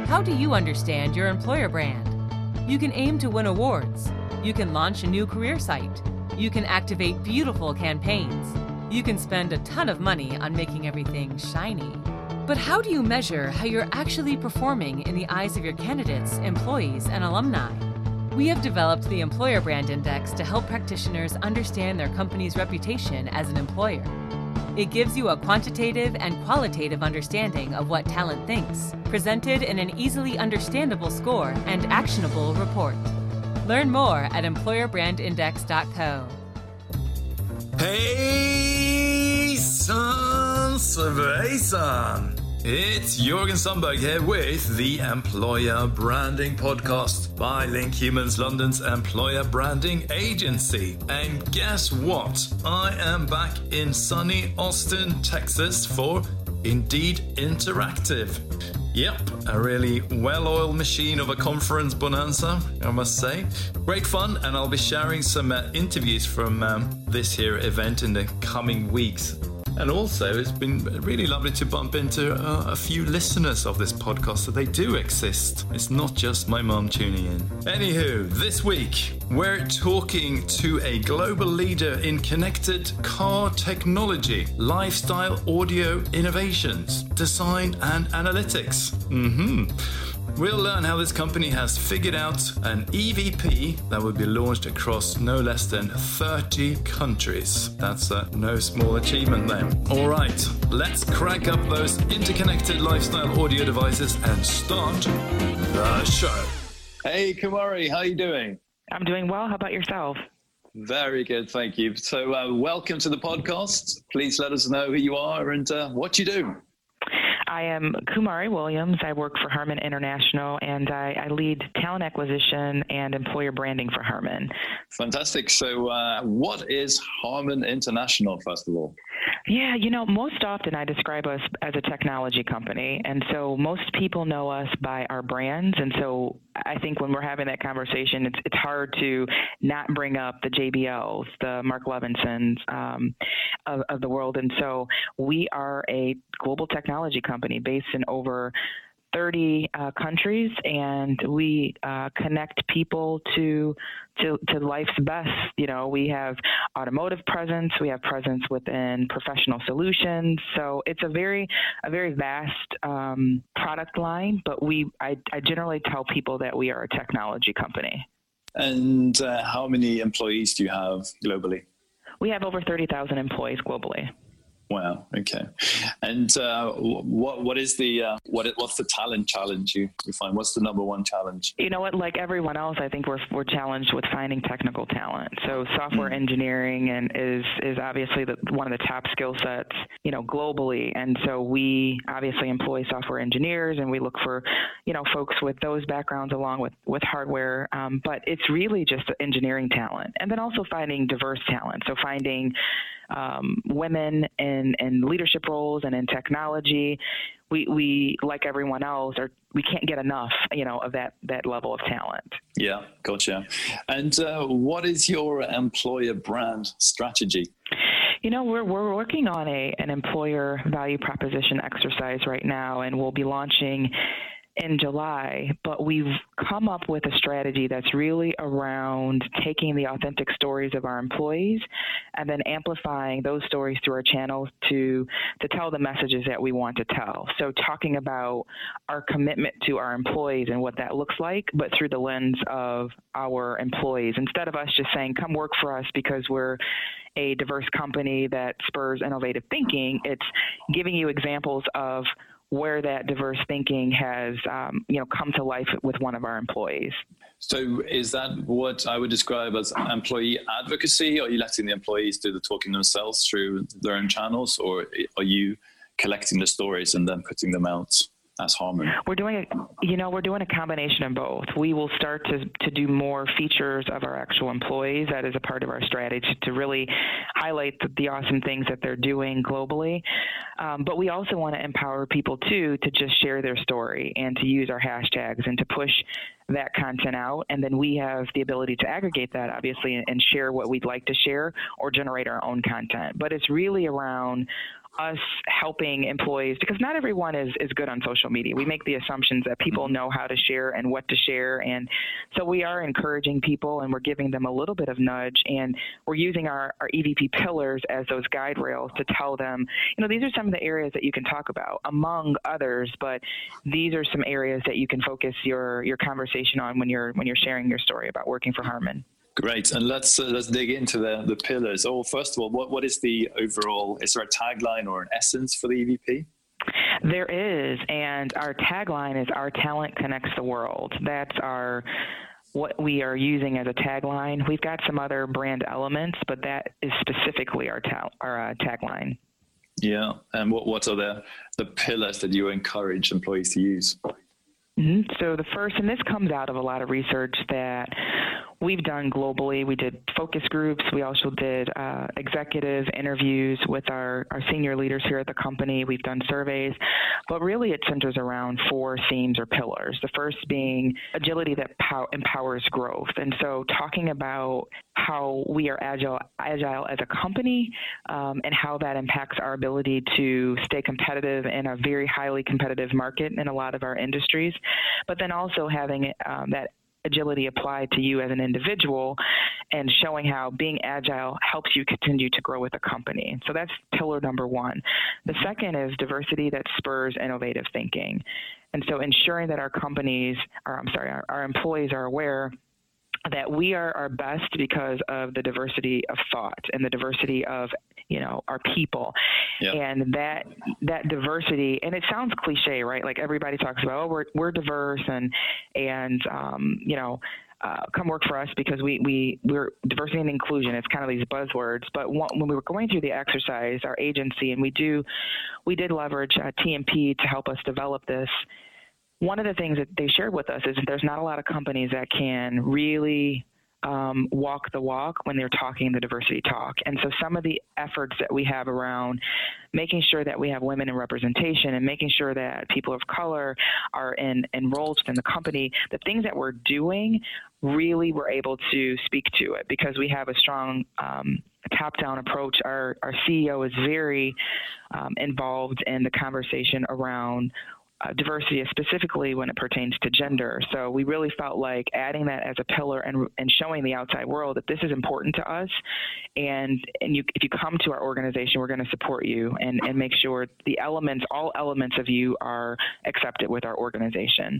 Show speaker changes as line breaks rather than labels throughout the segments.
How do you understand your employer brand? You can aim to win awards. You can launch a new career site. You can activate beautiful campaigns. You can spend a ton of money on making everything shiny. But how do you measure how you're actually performing in the eyes of your candidates, employees, and alumni? We have developed the Employer Brand Index to help practitioners understand their company's reputation as an employer. It gives you a quantitative and qualitative understanding of what talent thinks, presented in an easily understandable score and actionable report. Learn more at employerbrandindex.co.
Hey, son, Svejsan! It's Jørgen Sandberg here with the Employer Branding Podcast by Link Humans, London's employer branding agency. And guess what? I am back in sunny Austin, Texas for Indeed Interactive. Yep, a really well-oiled machine of a conference bonanza, I must say. Great fun, and I'll be sharing some interviews from this here event in the coming weeks. And also, it's been really lovely to bump into a few listeners of this podcast, that they do exist. It's not just my mum tuning in. Anywho, this week, we're talking to a global leader in connected car technology, lifestyle audio innovations, design and analytics. We'll learn how this company has figured out an EVP that will be launched across no less than 30 countries. That's no small achievement then. All right, let's crank up those interconnected lifestyle audio devices and start the show. Hey, Kumari, how are you doing?
I'm doing well. How about yourself?
Very good, thank you. So welcome to the podcast. Please let us know who you are and what you do.
I am Kumari Williams. I work for Harman International, and I lead talent acquisition and employer branding for Harman.
Fantastic. So what is Harman International, first of all?
Yeah, most often I describe us as a technology company, and so most people know us by our brands, and so I think when we're having that conversation, it's hard to not bring up the JBLs, the Mark Levinsons of the world, and so we are a global technology company based in over 30 countries, and we connect people to life's best. We have automotive presence, we have presence within professional solutions. So it's a very vast product line, but I generally tell people that we are a technology company.
And how many employees do you have globally?
We have over 30,000 employees globally.
Wow. Okay. And what's the talent challenge you find? What's the number one challenge?
You know what? Like everyone else, I think we're challenged with finding technical talent. So software engineering is obviously one of the top skill sets, globally. And so we obviously employ software engineers, and we look for, folks with those backgrounds along with hardware. But it's really just engineering talent, and then also finding diverse talent. So finding women in leadership roles and in technology. We like everyone else, we can't get enough, of that level of talent.
Yeah, gotcha. And what is your employer brand strategy?
We're working on an employer value proposition exercise right now, and we'll be launching in July, but we've come up with a strategy that's really around taking the authentic stories of our employees and then amplifying those stories through our channels to tell the messages that we want to tell. So talking about our commitment to our employees and what that looks like, but through the lens of our employees, instead of us just saying, come work for us because we're a diverse company that spurs innovative thinking. It's giving you examples of where that diverse thinking has, come to life with one of our employees.
So is that what I would describe as employee advocacy? Are you letting the employees do the talking themselves through their own channels, or are you collecting the stories and then putting them out as Harman?
We're doing a combination of both. We will start to do more features of our actual employees. That is a part of our strategy to really highlight the awesome things that they're doing globally. But we also want to empower people too to just share their story and to use our hashtags and to push that content out. And then we have the ability to aggregate that, obviously, and share what we'd like to share or generate our own content. But it's really around us helping employees, because not everyone is good on social media. We make the assumptions that people know how to share and what to share. And so we are encouraging people, and we're giving them a little bit of nudge, and we're using our EVP pillars as those guide rails to tell them, these are some of the areas that you can talk about, among others, but these are some areas that you can focus your conversation on when you're sharing your story about working for Harman.
Great. And let's dig into the pillars. First of all, what is the overall, is there a tagline or an essence for the EVP?
There is, and our tagline is "Our talent connects the world." That's what we are using as a tagline. We've got some other brand elements, but that is specifically our tagline.
Yeah. And what are the pillars that you encourage employees to use?
Mm-hmm. So the first, and this comes out of a lot of research that we've done globally. We did focus groups. We also did executive interviews with our senior leaders here at the company. We've done surveys, but really it centers around 4 themes or pillars. The first being agility that empowers growth. And so talking about how we are agile as a company, and how that impacts our ability to stay competitive in a very highly competitive market in a lot of our industries, but then also having that agility applied to you as an individual and showing how being agile helps you continue to grow with a company. So that's pillar number 1. The second is diversity that spurs innovative thinking. And so ensuring that our employees are aware that we are our best because of the diversity of thought and the diversity of, our people. Yep. And that diversity, and it sounds cliche, right? Like everybody talks about, we're diverse and come work for us because we're diversity and inclusion. It's kind of these buzzwords. But when we were going through the exercise, our agency, and we did leverage TMP to help us develop this. One of the things that they shared with us is that there's not a lot of companies that can really walk the walk when they're talking the diversity talk. And so some of the efforts that we have around making sure that we have women in representation and making sure that people of color are enrolled in the company, the things that we're doing, really we're able to speak to it because we have a strong top-down approach. Our CEO is very involved in the conversation around diversity, specifically when it pertains to gender. So we really felt like adding that as a pillar and showing the outside world that this is important to us. And if you come to our organization, we're going to support you and make sure all elements of you are accepted with our organization.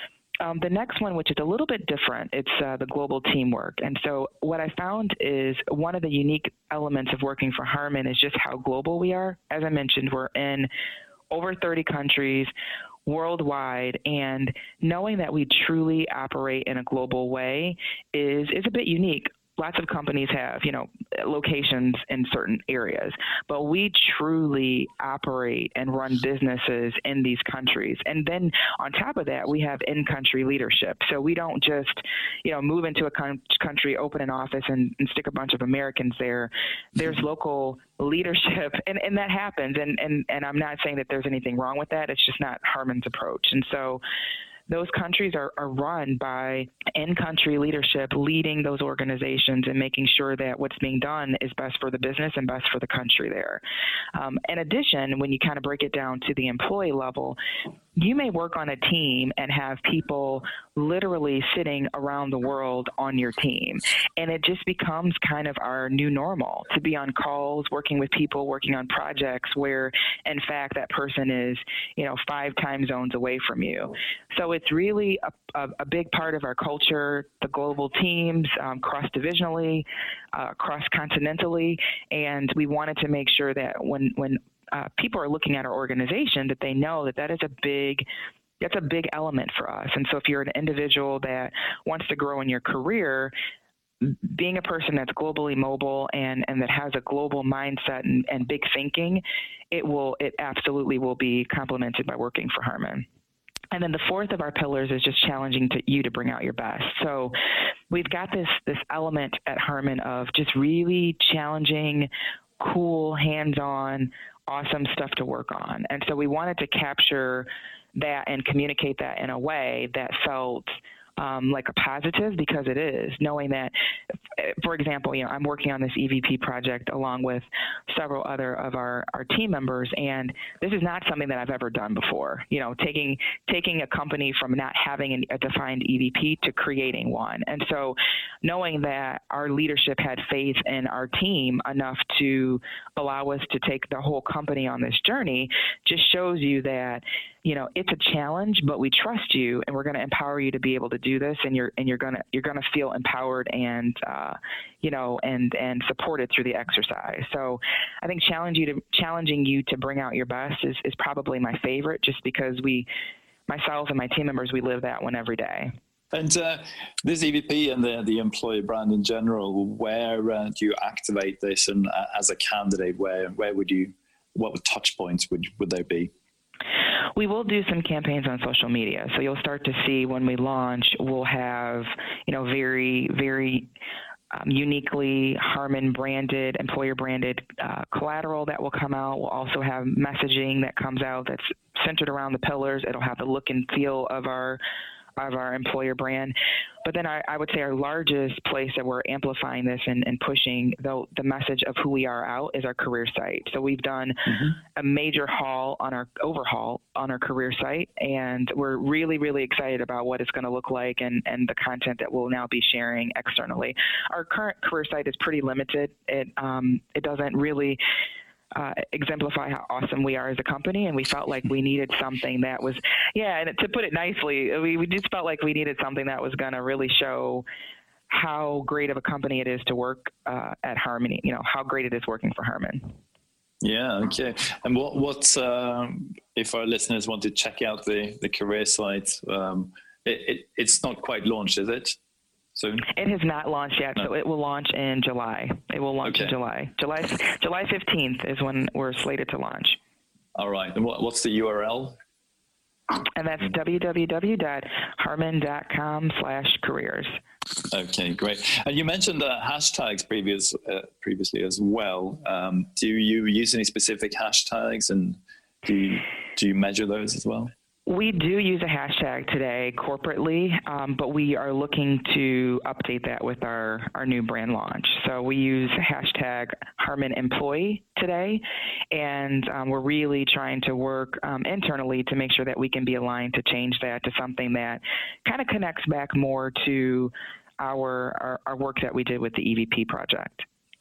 The next one, which is a little bit different, it's the global teamwork. And so what I found is one of the unique elements of working for Harman is just how global we are. As I mentioned, we're in over 30 countries worldwide, and knowing that we truly operate in a global way is a bit unique. Lots of companies have, locations in certain areas, but we truly operate and run businesses in these countries. And then on top of that, we have in-country leadership. So we don't just, move into a country, open an office and stick a bunch of Americans there. There's local leadership, and that happens. And I'm not saying that there's anything wrong with that. It's just not Harman's approach. And so those countries are run by in-country leadership leading those organizations and making sure that what's being done is best for the business and best for the country there. In addition, when you kind of break it down to the employee level, you may work on a team and have people literally sitting around the world on your team. And it just becomes kind of our new normal to be on calls, working with people, working on projects where, in fact, that person is, 5 time zones away from you. So it's really a big part of our culture, the global teams, cross-divisionally, cross-continentally. And we wanted to make sure that when people are looking at our organization, that they know that is that's a big element for us. And so if you're an individual that wants to grow in your career, being a person that's globally mobile and that has a global mindset and big thinking, it absolutely will be complemented by working for Harman. And then the fourth of our pillars is just challenging you to bring out your best. So we've got this element at Harman of just really challenging, cool, hands-on, awesome stuff to work on. And so we wanted to capture that and communicate that in a way that felt like a positive, because it is, knowing that, for example, I'm working on this EVP project along with several other of our team members, and this is not something that I've ever done before. Taking a company from not having a defined EVP to creating one. And so knowing that our leadership had faith in our team enough to allow us to take the whole company on this journey just shows you that, it's a challenge, but we trust you, and we're going to empower you to be able to do this, and you're going to feel empowered and and supported through the exercise. So I think challenging you to bring out your best is probably my favorite, just because myself and my team members, we live that one every day.
And this EVP and the employer brand in general, where do you activate this? And as a candidate, what touch points would they be?
We will do some campaigns on social media. So you'll start to see when we launch, we'll have, very, very uniquely Harman branded, employer branded collateral that will come out. We'll also have messaging that comes out that's centered around the pillars. It'll have the look and feel of our employer brand. But then I would say our largest place that we're amplifying this and pushing the message of who we are out is our career site. So we've done a major overhaul on our career site, and we're really, really excited about what it's going to look like and the content that we'll now be sharing externally. Our current career site is pretty limited. It doesn't really exemplify how awesome we are as a company, and we felt like we needed something that was, and to put it nicely, we just felt like we needed something that was going to really show how great of a company it is to work at Harmony, how great it is working for Harman.
Yeah, okay. And what's if our listeners want to check out the career site, it's not quite launched, is it? Soon?
It has not launched yet, so it will launch in July. It will launch in July. July 15th is when we're slated to launch.
All right. And what's the URL?
And that's www.harman.com/careers.
Okay, great. And you mentioned hashtags previously as well. Do you use any specific hashtags, and do you measure those as well?
We do use a hashtag today corporately, but we are looking to update that with our new brand launch. So we use hashtag Harman Employee today, and we're really trying to work internally to make sure that we can be aligned to change that to something that kind of connects back more to our work that we did with the EVP project.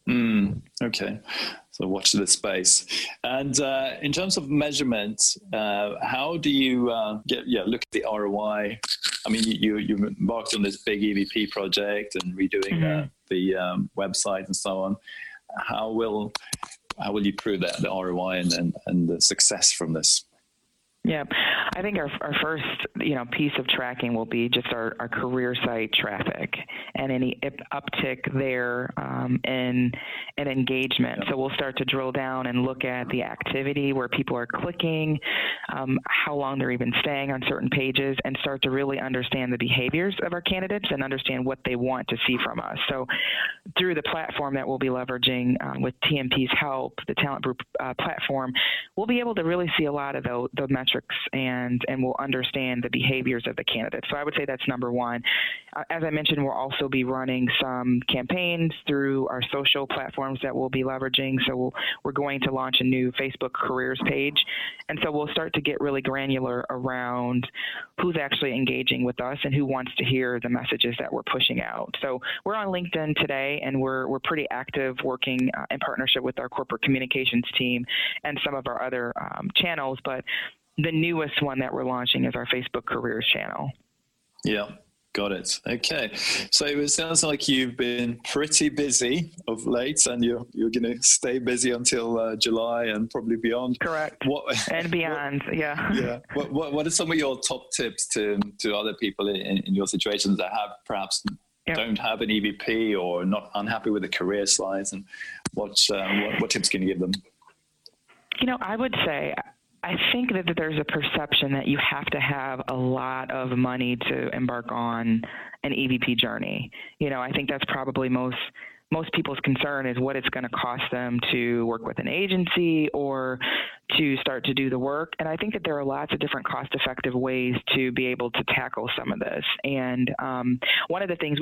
Okay. So watch this space. And in terms of measurement, how do you look at the ROI? I mean, you embarked on this big EVP project and redoing the website and so on. How will you prove that the ROI and the success from this?
Yeah, I think our first piece of tracking will be just our career site traffic and any uptick there in engagement. So we'll start to drill down and look at the activity where people are clicking, how long they're even staying on certain pages, and start to really understand the behaviors of our candidates and understand what they want to see from us. So through the platform that we'll be leveraging with TMP's help, the Talent Group platform, we'll be able to really see a lot of the metrics and we'll understand the behaviors of the candidates. So I would say that's number one. As I mentioned, we'll also be running some campaigns through our social platforms that we'll be leveraging. So we're going to launch a new Facebook careers page. And so we'll start to get really granular around who's actually engaging with us and who wants to hear the messages that we're pushing out. So we're on LinkedIn today, and we're pretty active working in partnership with our corporate communications team and some of our other channels. But the newest one that we're launching is our Facebook Careers channel.
Yeah, got it. Okay. So it sounds like you've been pretty busy of late, and you're going to stay busy until July and probably beyond.
Correct. And beyond, yeah.
What are some of your top tips to other people in your situations that perhaps don't have an EVP or not unhappy with the career slides, and what tips can you give them?
I would say, I think that there's a perception that you have to have a lot of money to embark on an EVP journey. I think that's probably most most people's concern is what it's going to cost them to work with an agency or to start to do the work. And I think that there are lots of different cost-effective ways to be able to tackle some of this. And one of the things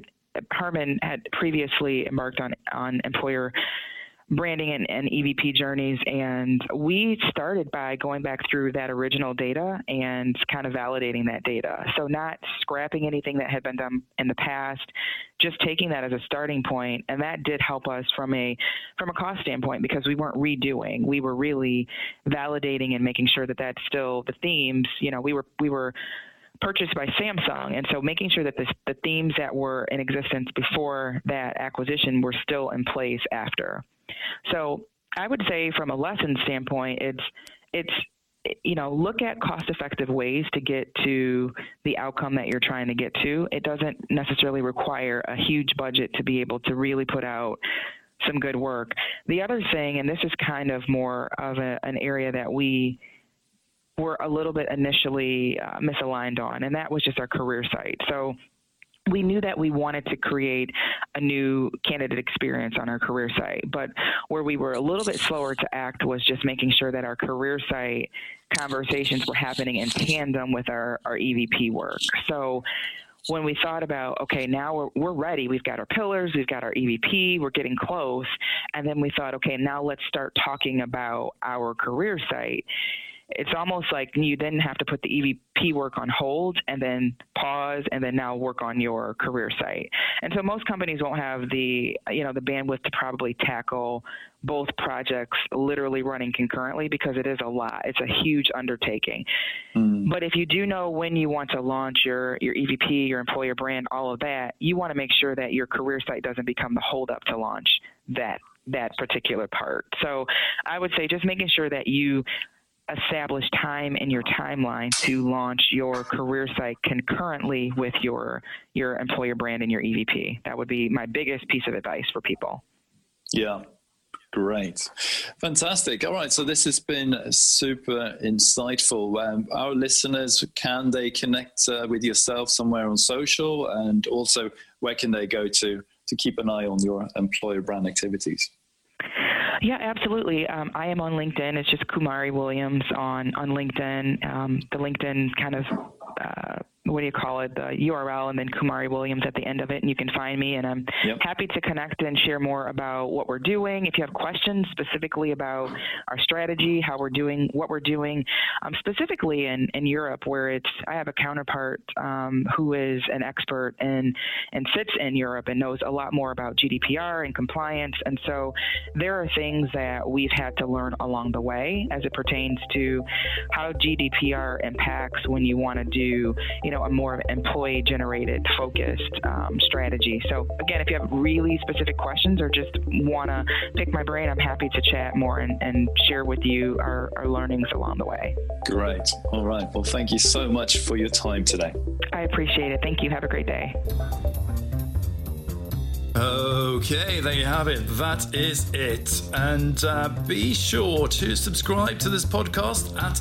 Herman had previously embarked on employer branding and EVP journeys, and we started by going back through that original data and kind of validating that data. So not scrapping anything that had been done in the past, just taking that as a starting point, and that did help us from a cost standpoint because we weren't redoing. We were really validating and making sure that that's still the themes. We were purchased by Samsung, and so making sure that the themes that were in existence before that acquisition were still in place after. So I would say from a lesson standpoint, it's look at cost-effective ways to get to the outcome that you're trying to get to. It doesn't necessarily require a huge budget to be able to really put out some good work. The other thing, and this is kind of more of an area that we were a little bit initially misaligned on, and that was just our career site. So we knew that we wanted to create a new candidate experience on our career site, but where we were a little bit slower to act was just making sure that our career site conversations were happening in tandem with our EVP work. So when we thought about, okay, now we're ready, we've got our pillars, we've got our EVP, we're getting close, and then we thought, okay, now let's start talking about our career site. It's almost like you then have to put the EVP work on hold and then pause and then now work on your career site. And so most companies won't have the bandwidth to probably tackle both projects literally running concurrently because it is a lot. It's a huge undertaking. But if you do know when you want to launch your EVP, your employer brand, all of that, you want to make sure that your career site doesn't become the holdup to launch that particular part. So I would say just making sure that you establish time in your timeline to launch your career site concurrently with your employer brand and your EVP. That would be my biggest piece of advice for people.
Yeah. Great. Fantastic. All right. So this has been super insightful. Our listeners, can they connect with yourself somewhere on social? And also, where can they go to keep an eye on your employer brand activities?
Yeah, absolutely. I am on LinkedIn. It's just Kumari Williams on LinkedIn. The LinkedIn kind of, the URL, and then Kumari Williams at the end of it, and you can find me. And I'm happy to connect and share more about what we're doing. If you have questions specifically about our strategy, how we're doing, what we're doing, specifically in Europe, where I have a counterpart who is an expert and sits in Europe and knows a lot more about GDPR and compliance. And so there are things that we've had to learn along the way as it pertains to how GDPR impacts when you want to do, a more employee-generated, focused strategy. So again, if you have really specific questions or just want to pick my brain, I'm happy to chat more and share with you our learnings along the way.
Great. All right. Well, thank you so much for your time today.
I appreciate it. Thank you. Have a great day.
Okay, there you have it. That is it. And be sure to subscribe to this podcast at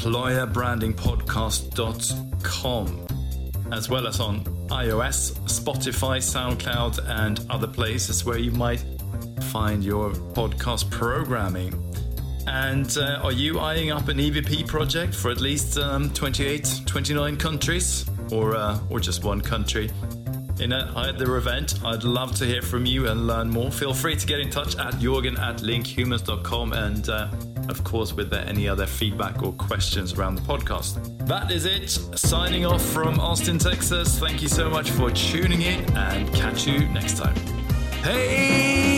employerbrandingpodcast.com, as well as on iOS, Spotify, SoundCloud, and other places where you might find your podcast programming. And are you eyeing up an EVP project for at least 28, 29 countries, or just one country? In either event, I'd love to hear from you and learn more. Feel free to get in touch at jorgen@linkhumans.com, and of course, with any other feedback or questions around the podcast. That is it. Signing off from Austin, Texas. Thank you so much for tuning in, and catch you next time. Hey!